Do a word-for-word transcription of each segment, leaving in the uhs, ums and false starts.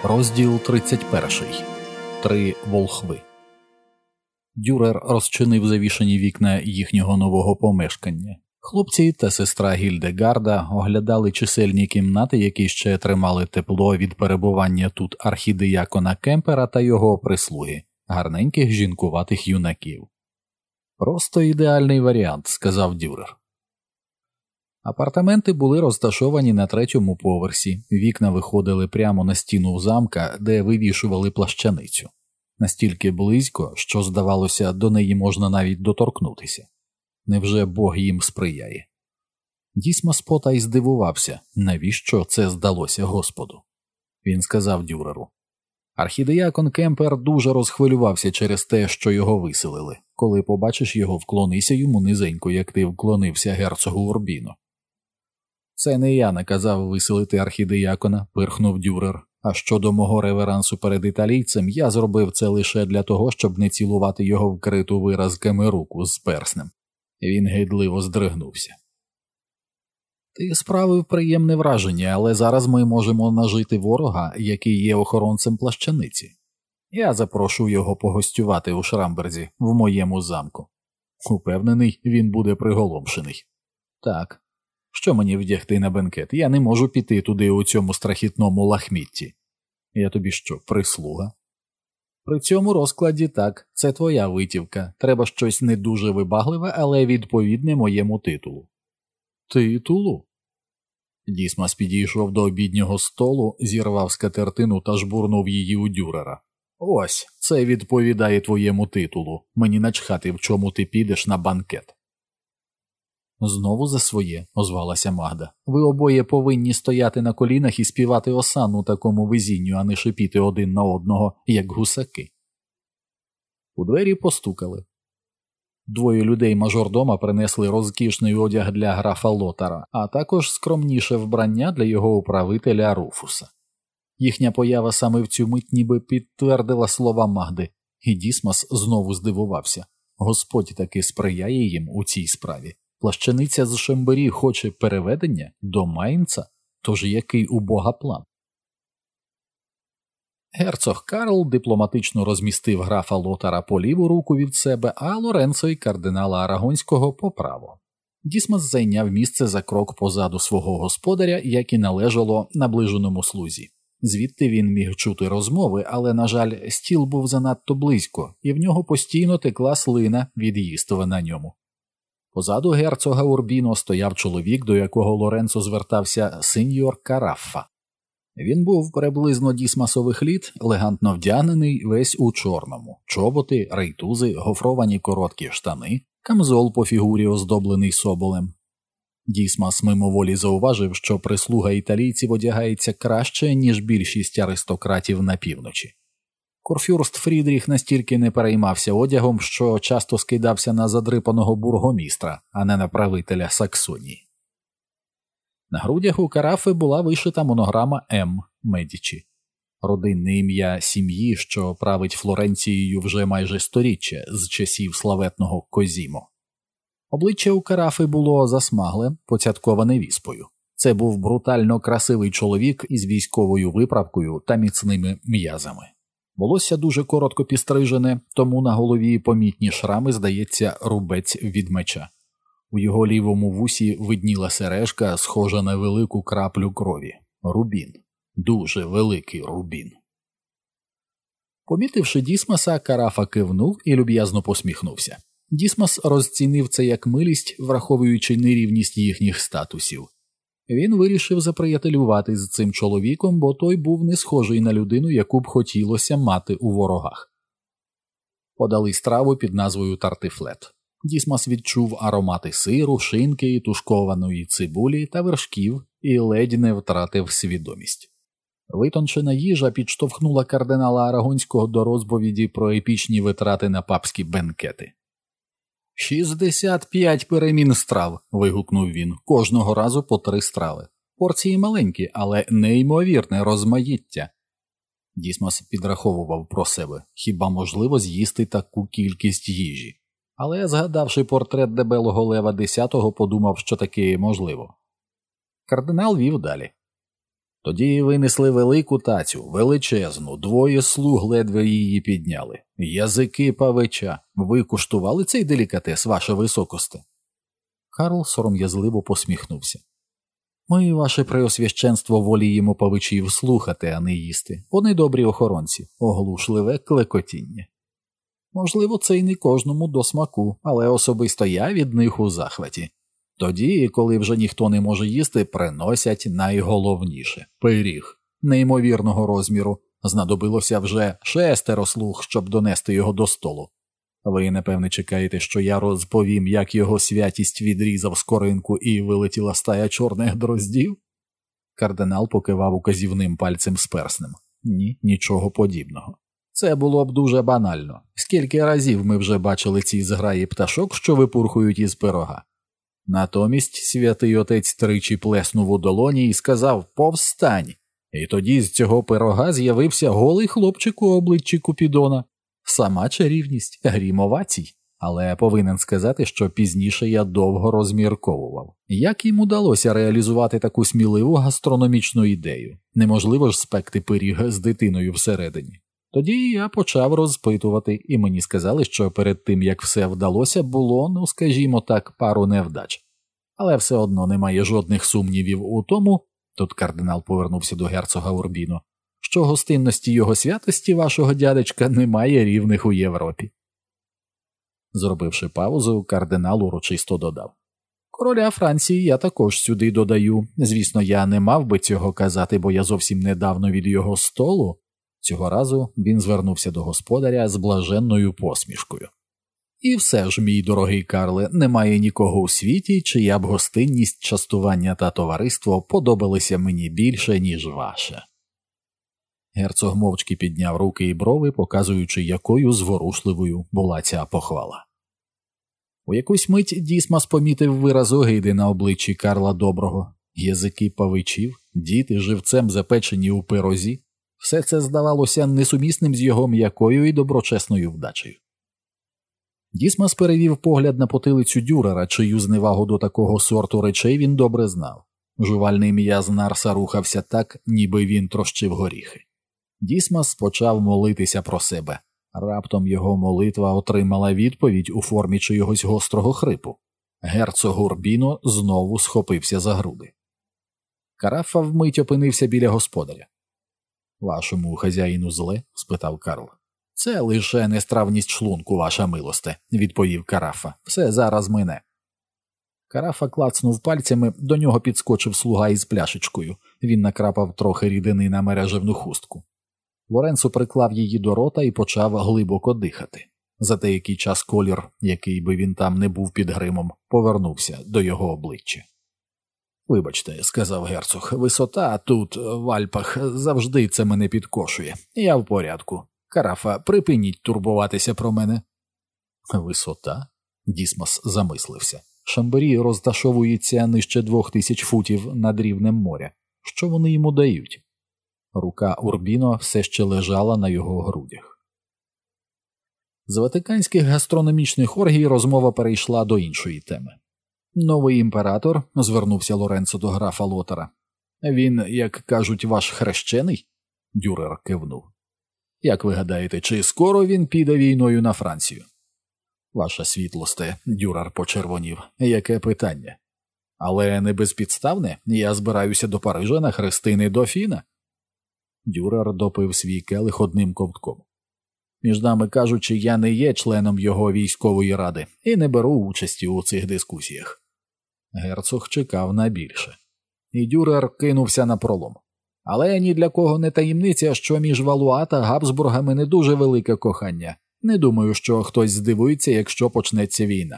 Розділ тридцять перший. Три волхви. Дюрер розчинив завішані вікна їхнього нового помешкання. Хлопці та сестра Гільдегарда оглядали чисельні кімнати, які ще тримали тепло від перебування тут архідиякона Кемпера та його прислуги, гарненьких жінкуватих юнаків. «Просто ідеальний варіант», – сказав Дюрер. Апартаменти були розташовані на третьому поверсі, вікна виходили прямо на стіну замка, де вивішували плащаницю. Настільки близько, що, здавалося, до неї можна навіть доторкнутися. Невже Бог їм сприяє? Дісмос потай здивувався, навіщо це здалося Господу. Він сказав Дюреру: «Архідиякон Кемпер дуже розхвилювався через те, що його виселили. Коли побачиш його, вклонися йому низенько, як ти вклонився герцогу Урбіно». «Це не я наказав виселити архідиякона», – пирхнув Дюрер. «А щодо мого реверансу перед італійцем, я зробив це лише для того, щоб не цілувати його вкриту виразками руку з перснем». Він гидливо здригнувся. «Ти справив приємне враження, але зараз ми можемо нажити ворога, який є охоронцем плащаниці. Я запрошу його погостювати у Шрамберзі, в моєму замку. Упевнений, він буде приголомшений. Так. Що мені вдягти на бенкет? Я не можу піти туди у цьому страхітному лахмітті. Я тобі що, прислуга?» «При цьому розкладі так, це твоя витівка. Треба щось не дуже вибагливе, але відповідне моєму титулу». «Титулу?» Дісмос підійшов до обіднього столу, зірвав скатертину та жбурнув її у Дюрера. «Ось, це відповідає твоєму титулу. Мені начхати, в чому ти підеш на банкет». «Знову за своє», – озвалася Магда. «Ви обоє повинні стояти на колінах і співати осанну такому везінню, а не шипіти один на одного, як гусаки». У двері постукали. Двоє людей мажордома принесли розкішний одяг для графа Лотара, а також скромніше вбрання для його управителя Руфуса. Їхня поява саме в цю мить ніби підтвердила слова Магди, і Дісмос знову здивувався. Господь таки сприяє їм у цій справі. Плащаниця з Шембері хоче переведення до Майнца? Тож який у Бога план? Герцог Карл дипломатично розмістив графа Лотара по ліву руку від себе, а Лоренцо і кардинала Арагонського по праву. Дісмос зайняв місце за крок позаду свого господаря, як і належало наближеному слузі. Звідти він міг чути розмови, але, на жаль, стіл був занадто близько, і в нього постійно текла слина від їства на ньому. Позаду герцога Урбіно стояв чоловік, до якого Лоренцо звертався сеньор Караффа. Він був приблизно дісмасових літ, елегантно вдягнений, весь у чорному. Чоботи, рейтузи, гофровані короткі штани, камзол по фігурі оздоблений соболем. Дісмас мимоволі зауважив, що прислуга італійців одягається краще, ніж більшість аристократів на півночі. Курфюрст Фрідріх настільки не переймався одягом, що часто скидався на задрипаного бургомістра, а не на правителя Саксонії. На грудях у Карафи була вишита монограма М. Медічі. Родинне ім'я сім'ї, що править Флоренцією вже майже сторіччя з часів славетного Козімо. Обличчя у Карафи було засмагле, поцятковане віспою. Це був брутально красивий чоловік із військовою виправкою та міцними м'язами. Волосся дуже коротко підстрижене, тому на голові помітні шрами, здається, рубець від меча. У його лівому вусі видніла сережка, схожа на велику краплю крові. Рубін. Дуже великий рубін. Помітивши Дісмоса, Карафа кивнув і люб'язно посміхнувся. Дісмос розцінив це як милість, враховуючи нерівність їхніх статусів. Він вирішив заприятелювати з цим чоловіком, бо той був не схожий на людину, яку б хотілося мати у ворогах. Подали страву під назвою тартифлет. Дісмос відчув аромати сиру, шинки, тушкованої цибулі та вершків і ледь не втратив свідомість. Витончена їжа підштовхнула кардинала Арагонського до розповіді про епічні витрати на папські бенкети. «Шістдесят п'ять перемін страв!» – вигукнув він. «Кожного разу по три страви. Порції маленькі, але неймовірне розмаїття». Дісмос підраховував про себе. Хіба можливо з'їсти таку кількість їжі? Але, згадавши портрет дебелого Лева Десятого, подумав, що таке можливо. Кардинал вів далі. Тоді винесли велику тацю, величезну, двоє слуг ледве її підняли. Язики павича. Ви куштували цей делікатес, ваше високосте? Карл сором'язливо посміхнувся. Ми, ваше преосвященство, воліємо павичів слухати, а не їсти. Вони добрі охоронці, оглушливе клекотіння. Можливо, це й не кожному до смаку, але особисто я від них у захваті. Тоді, коли вже ніхто не може їсти, приносять найголовніше – пиріг, неймовірного розміру. Знадобилося вже шестеро слуг, щоб донести його до столу. Ви, напевне, чекаєте, що я розповім, як його святість відрізав скоринку і вилетіла стая чорних дроздів? Кардинал покивав указівним пальцем з перснем. Ні, нічого подібного. Це було б дуже банально. Скільки разів ми вже бачили ці зграї пташок, що випурхують із пирога? Натомість святий отець тричі плеснув у долоні і сказав «Повстань!» І тоді з цього пирога з'явився голий хлопчик у обличчі Купідона. Сама чарівність, грім овацій. Але повинен сказати, що пізніше я довго розмірковував. Як їм удалося реалізувати таку сміливу гастрономічну ідею? Неможливо ж спекти пиріг з дитиною всередині. Тоді я почав розпитувати, і мені сказали, що перед тим, як все вдалося, було, ну скажімо так, пару невдач. Але все одно немає жодних сумнівів у тому, тут кардинал повернувся до герцога Урбіно, що гостинності його святості вашого дядечка немає рівних у Європі. Зробивши паузу, кардинал урочисто додав. Короля Франції я також сюди додаю. Звісно, я не мав би цього казати, бо я зовсім недавно від його столу. Цього разу він звернувся до господаря з блаженною посмішкою. І все ж, мій дорогий Карле, немає нікого у світі, чия б гостинність, частування та товариство подобалися мені більше, ніж ваше. Герцог мовчки підняв руки і брови, показуючи, якою зворушливою була ця похвала. У якусь мить Дісмас помітив вираз огиди на обличчі Карла Доброго. Язики павичів, діти живцем запечені у пирозі. Все це здавалося несумісним з його м'якою і доброчесною вдачею. Дісмас перевів погляд на потилицю Дюрера, чию зневагу до такого сорту речей він добре знав. Жувальний м'яз Нарса рухався так, ніби він трощив горіхи. Дісмас почав молитися про себе. Раптом його молитва отримала відповідь у формі чогось гострого хрипу. Герцог Урбіно знову схопився за груди. Карафа вмить опинився біля господаря. «Вашому хазяїну зле?» – спитав Карл. «Це лише нестравність шлунку, ваша милосте», – відповів Карафа. «Все зараз мине». Карафа клацнув пальцями, до нього підскочив слуга із пляшечкою. Він накрапав трохи рідини на мережевну хустку. Лоренцо приклав її до рота і почав глибоко дихати. За деякий час колір, який би він там не був під гримом, повернувся до його обличчя. «Вибачте», – сказав герцог, – «висота тут, в Альпах, завжди це мене підкошує. Я в порядку. Карафа, припиніть турбуватися про мене». «Висота?» – Дісмас замислився. «Шамбері розташовується нижче двох тисяч футів над рівнем моря. Що вони йому дають?» Рука Урбіно все ще лежала на його грудях. З ватиканських гастрономічних оргій розмова перейшла до іншої теми. «Новий імператор», – звернувся Лоренцо до графа Лотара. «Він, як кажуть, ваш хрещений?» – Дюрер кивнув. «Як ви гадаєте, чи скоро він піде війною на Францію?» «Ваша світлосте», – Дюрер почервонів, – «яке питання?» «Але не безпідставне, я збираюся до Парижа на хрестини дофіна». Дюрер допив свій келих одним ковтком. «Між нами кажучи, я не є членом його військової ради і не беру участі у цих дискусіях». Герцог чекав на більше. І Дюрер кинувся на пролом. «Але ні для кого не таємниця, що між Валуа та Габсбургами не дуже велике кохання. Не думаю, що хтось здивується, якщо почнеться війна».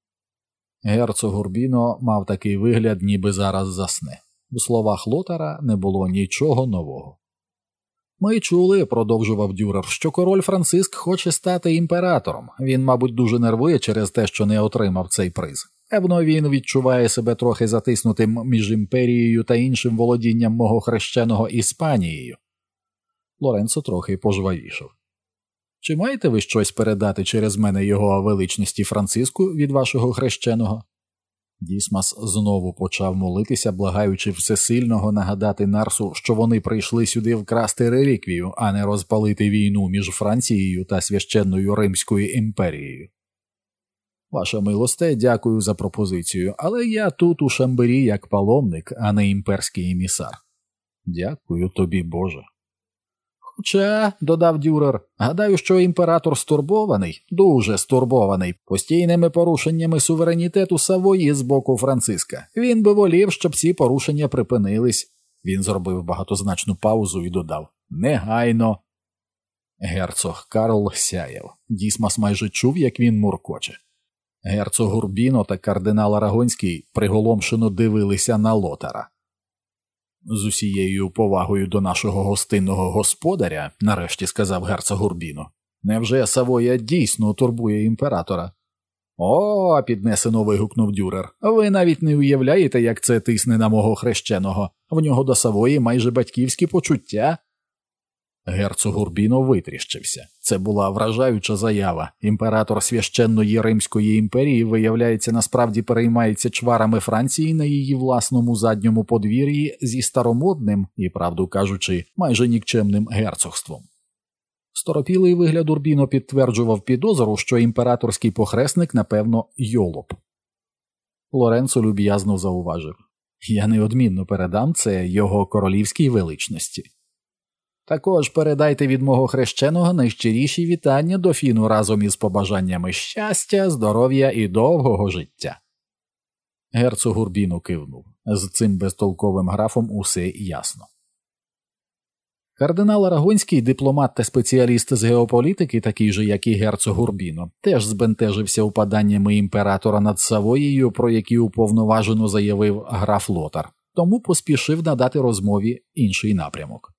Герцог Урбіно мав такий вигляд, ніби зараз засне. У словах Лотара не було нічого нового. «Ми чули», – продовжував Дюрер, – «що король Франциск хоче стати імператором. Він, мабуть, дуже нервує через те, що не отримав цей приз. Певно, він відчуває себе трохи затиснутим між імперією та іншим володінням мого хрещеного Іспанією». Лоренцо трохи пожвавішав. «Чи маєте ви щось передати через мене його величності Франциску від вашого хрещеного?» Дісмас знову почав молитися, благаючи всесильного нагадати Нарсу, що вони прийшли сюди вкрасти реліквію, а не розпалити війну між Францією та священною Римською імперією. Ваша милосте, дякую за пропозицію, але я тут у Шамбері як паломник, а не імперський емісар. Дякую тобі, Боже. Хоча, додав Дюрер, гадаю, що імператор стурбований, дуже стурбований, постійними порушеннями суверенітету Савої з боку Франциска. Він би волів, щоб ці порушення припинились. Він зробив багатозначну паузу і додав: негайно. Герцог Карл сяяв. Дісмас майже чув, як він муркоче. Герцог Урбіно та кардинал Арагонський приголомшено дивилися на Лотара. З усією повагою до нашого гостинного господаря, нарешті сказав герцог Урбіно, невже Савоя дійсно турбує імператора? О, піднесено вигукнув Дюрер, ви навіть не уявляєте, як це тисне на мого хрещеного. В нього до Савої майже батьківські почуття. Герцог Урбіно витріщився. Це була вражаюча заява. Імператор священної Римської імперії, виявляється, насправді переймається чварами Франції на її власному задньому подвір'ї зі старомодним і, правду кажучи, майже нікчемним герцогством. Сторопілий вигляд Урбіно підтверджував підозру, що імператорський похресник, напевно, йолоп. Лоренцо люб'язно зауважив: «Я неодмінно передам це його королівській величності. Також передайте від мого хрещеного найщиріші вітання дофіну разом із побажаннями щастя, здоров'я і довгого життя». Герцог Урбіно кивнув. З цим безтолковим графом усе ясно. Кардинал Арагонський, дипломат та спеціаліст з геополітики, такий же, як і герцог Урбіно, теж збентежився упаданнями імператора над Савоєю, про які уповноважено заявив граф Лотар, тому поспішив надати розмові інший напрямок.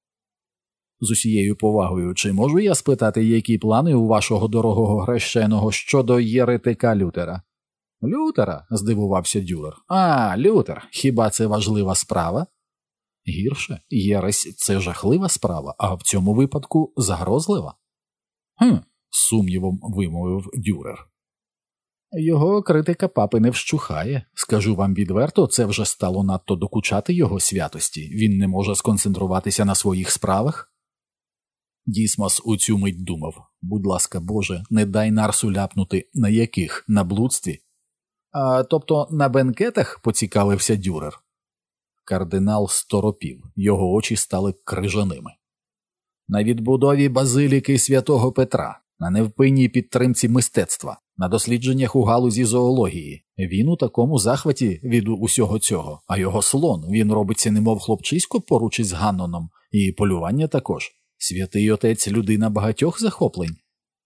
З усією повагою, чи можу я спитати, які плани у вашого дорогого хрещеного щодо єретика Лютера? Лютера? Здивувався Дюрер. А, Лютер, хіба це важлива справа? Гірше, єресь – це жахлива справа, а в цьому випадку загрозлива. Хм, з сумнівом вимовив Дюрер. Його критика папи не вщухає. Скажу вам відверто, це вже стало надто докучати його святості. Він не може сконцентруватися на своїх справах. Дісмас у цю мить думав: будь ласка, Боже, не дай Нарсу ляпнути. На яких? На блудстві? А, тобто на бенкетах, поцікавився Дюрер. Кардинал сторопів, його очі стали крижаними. На відбудові базиліки святого Петра, на невпинній підтримці мистецтва, на дослідженнях у галузі зоології. Він у такому захваті від усього цього, а його слон, він робиться немов хлопчисько поруч із Ганноном, і полювання також. Святий отець – людина багатьох захоплень.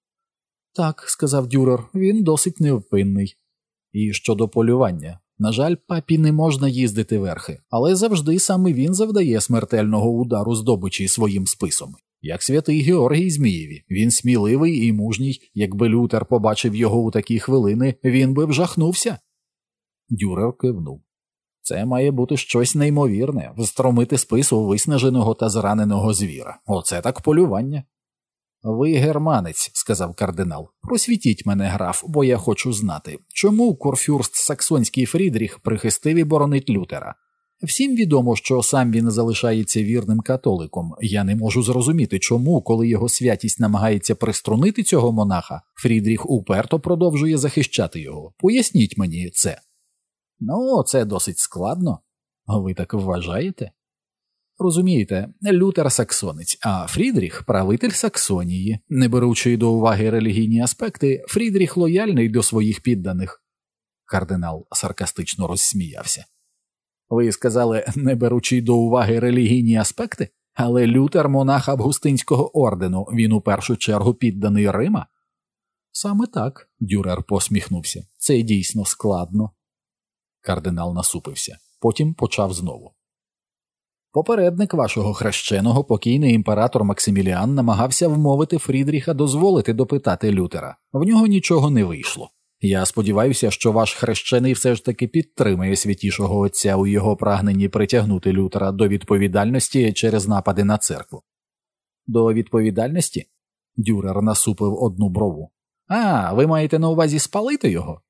Так, сказав Дюрер, він досить невпинний. І щодо полювання. На жаль, папі не можна їздити верхи, але завжди саме він завдає смертельного удару здобичі своїм списом. Як святий Георгій Змієві, він сміливий і мужній, якби Лютер побачив його у такі хвилини, він би вжахнувся. Дюрер кивнув. Це має бути щось неймовірне, встромити спис у виснаженого та зраненого звіра. Оце так полювання. Ви германець, сказав кардинал. Просвітіть мене, граф, бо я хочу знати, чому курфюрст Саксонський Фрідріх прихистив і боронить Лютера. Всім відомо, що сам він залишається вірним католиком. Я не можу зрозуміти, чому, коли його святість намагається приструнити цього монаха, Фрідріх уперто продовжує захищати його. Поясніть мені це. Ну, це досить складно. Ви так вважаєте? Розумієте, Лютер саксонець, а Фрідріх – правитель Саксонії. Не беручи до уваги релігійні аспекти, Фрідріх лояльний до своїх підданих. Кардинал саркастично розсміявся. Ви сказали, не беручи до уваги релігійні аспекти? Але Лютер – монах Августинського ордену, він у першу чергу підданий Рима? Саме так, Дюрер посміхнувся. Це дійсно складно. Кардинал насупився. Потім почав знову. Попередник вашого хрещеного, покійний імператор Максиміліан, намагався вмовити Фрідріха дозволити допитати Лютера. В нього нічого не вийшло. Я сподіваюся, що ваш хрещений все ж таки підтримає святішого отця у його прагненні притягнути Лютера до відповідальності через напади на церкву. До відповідальності? Дюрер насупив одну брову. А, ви маєте на увазі спалити його?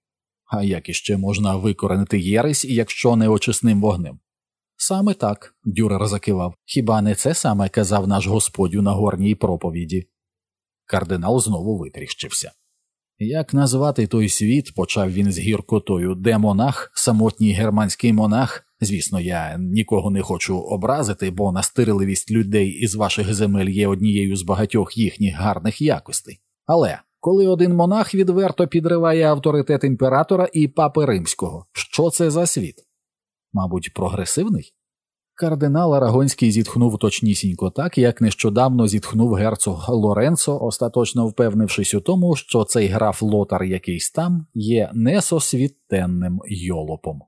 А як іще можна викоренити єресь, якщо не очисним вогнем? Саме так, Дюрер закивав. Хіба не це саме казав наш Господь у Нагорній проповіді? Кардинал знову витріщився. Як назвати той світ, почав він з гіркотою, де монах, самотній германський монах, звісно, я нікого не хочу образити, бо настирливість людей із ваших земель є однією з багатьох їхніх гарних якостей. Але коли один монах відверто підриває авторитет імператора і папи римського, що це за світ? Мабуть, прогресивний? Кардинал Арагонський зітхнув точнісінько так, як нещодавно зітхнув герцог Лоренцо, остаточно впевнившись у тому, що цей граф Лотар якийсь там є несосвітенним йолопом.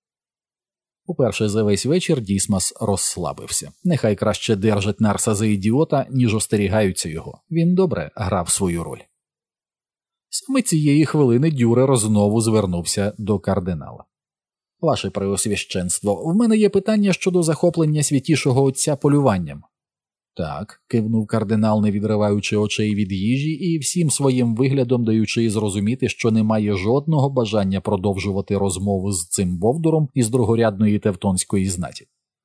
Уперше за весь вечір Дісмас розслабився. Нехай краще держать Нарса за ідіота, ніж остерігаються його. Він добре грав свою роль. Саме цієї хвилини Дюрер знову звернувся до кардинала. «Ваше преосвященство, в мене є питання щодо захоплення святішого отця полюванням». «Так», – кивнув кардинал, не відриваючи очей від їжі і всім своїм виглядом даючи зрозуміти, що немає жодного бажання продовжувати розмову з цим бовдуром із другорядної тевтонської знаті.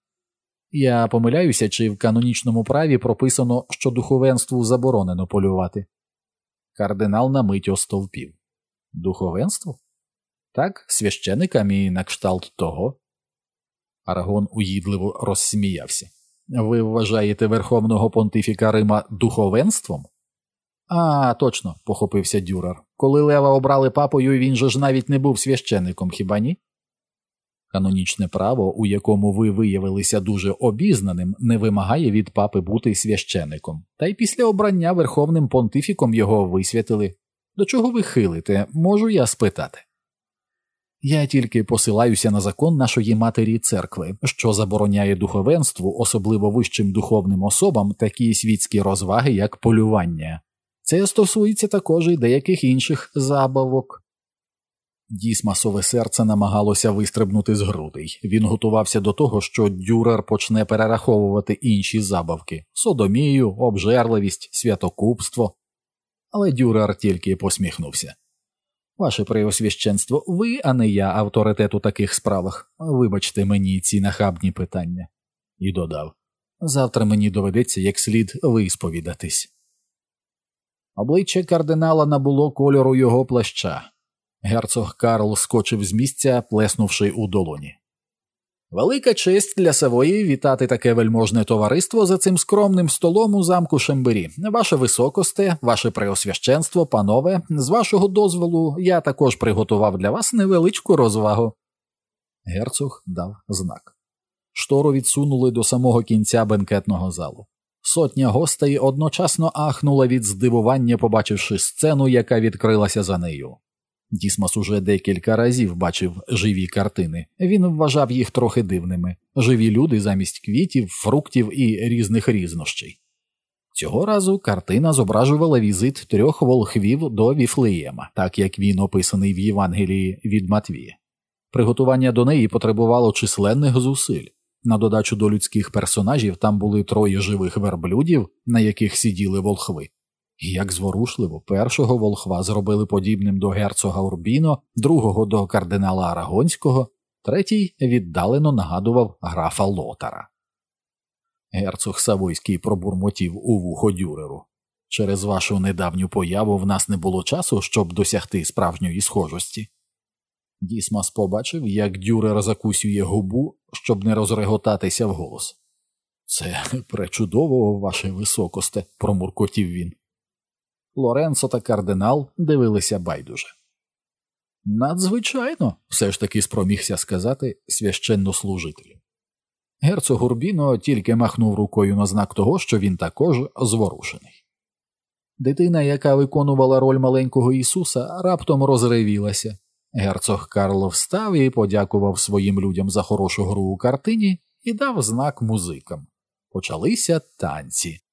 «Я помиляюся, чи в канонічному праві прописано, що духовенству заборонено полювати?» Кардинал на мить остовпів. «Духовенству?» «Так, священикам і на кшталт того». Арагон уїдливо розсміявся. «Ви вважаєте верховного понтифіка Рима духовенством?» «А, точно», – похопився Дюрер. «Коли Лева обрали папою, він же ж навіть не був священиком, хіба ні?» «Канонічне право, у якому ви виявилися дуже обізнаним, не вимагає від папи бути священиком. Та й після обрання верховним понтифіком його висвятили. До чого ви хилите, можу я спитати?» «Я тільки посилаюся на закон нашої матері церкви, що забороняє духовенству, особливо вищим духовним особам, такі світські розваги, як полювання. Це стосується також і деяких інших забавок». Дісмасове серце намагалося вистрибнути з грудей. Він готувався до того, що Дюрер почне перераховувати інші забавки – содомію, обжерливість, святокупство. Але Дюрер тільки посміхнувся. «Ваше преосвященство, ви, а не я, авторитет у таких справах. Вибачте мені ці нахабні питання». І додав. «Завтра мені доведеться як слід висповідатись». Обличчя кардинала набуло кольору його плаща. Герцог Карл скочив з місця, плеснувши у долоні. «Велика честь для Савої вітати таке вельможне товариство за цим скромним столом у замку Шембері. Ваше високосте, ваше преосвященство, панове, з вашого дозволу я також приготував для вас невеличку розвагу». Герцог дав знак. Штору відсунули до самого кінця бенкетного залу. Сотня гостей одночасно ахнула від здивування, побачивши сцену, яка відкрилася за нею. Дісмас уже декілька разів бачив живі картини. Він вважав їх трохи дивними. Живі люди замість квітів, фруктів і різних різнощей. Цього разу картина зображувала візит трьох волхвів до Віфлеєма, так як він описаний в Євангелії від Матвія. Приготування до неї потребувало численних зусиль. На додачу до людських персонажів там були троє живих верблюдів, на яких сиділи волхви. І як зворушливо, першого волхва зробили подібним до герцога Урбіно, другого до кардинала Арагонського, третій віддалено нагадував графа Лотара. Герцог Савойський пробурмотів у вухо Дюреру. «Через вашу недавню появу в нас не було часу, щоб досягти справжньої схожості». Дісмас побачив, як Дюрер закусює губу, щоб не розреготатися вголос. «Це пречудово, ваше високосте», – промуркотів він. Лоренцо та кардинал дивилися байдуже. «Надзвичайно», – все ж таки спромігся сказати священнослужитель. Герцог Урбіно тільки махнув рукою на знак того, що він також зворушений. Дитина, яка виконувала роль маленького Ісуса, раптом розревілася. Герцог Карл встав і подякував своїм людям за хорошу гру у картині і дав знак музикам. Почалися танці.